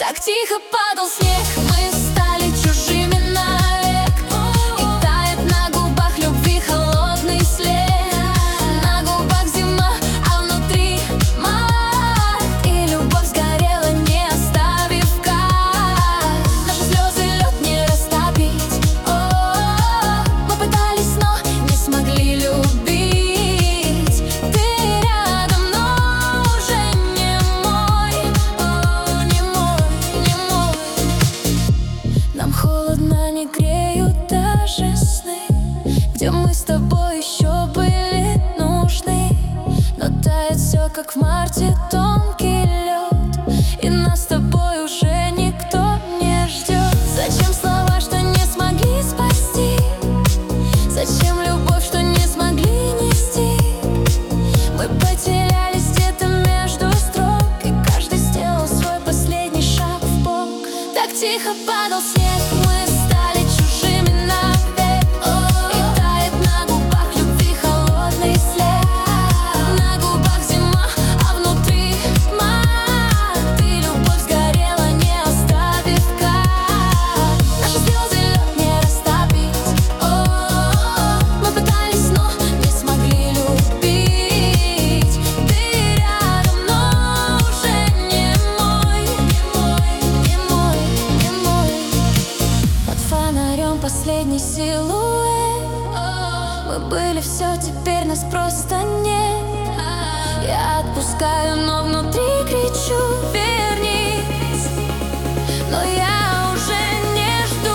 Так тихо падал снег, мы стали чужими навек. И тает на губах любви холодный след. На губах зима, а внутри март. И любовь сгорела, не оставив кар. Наши слезы лед не растопить. Мы пытались, но не смогли любить. Ты рядом, но уже не мой. Не мой, не мой. Нам холодно, не греют даже сны, где мы с тобой еще были нужны. Но тает все, как в марте, тонкий лед, и нас с тобой уже никто не ждет. Зачем слова, что не смогли спасти? Зачем любовь, что не смогли нести? Мы потерялись где-то между строк, и каждый сделал свой последний шаг в бок. Так тихо падал снег, мы стали чужими навек. И тает на губах любви холодный след. На губах зима, а внутри март. И любовь сгорела, не оставив кар. Наши слезы лед не растопить. Мы пытались, но не смогли любить. Ты рядом, но уже не мой. Не мой, не мой. Под фонарем последний силуэт. Мы были все, теперь нас просто нет. Я отпускаю, но внутри кричу: вернись. Но я уже не жду.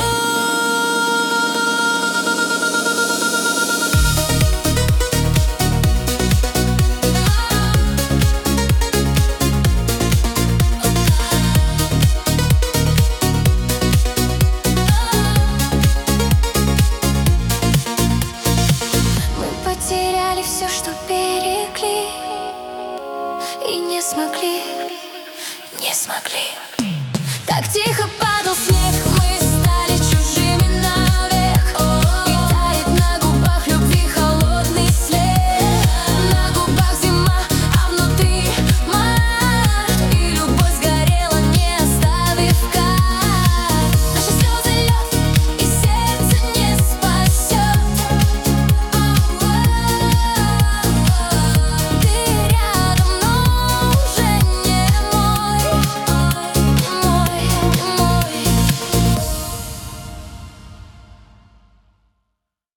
Мы потеряли все, что берегли, и не смогли. Так тихо падал снег.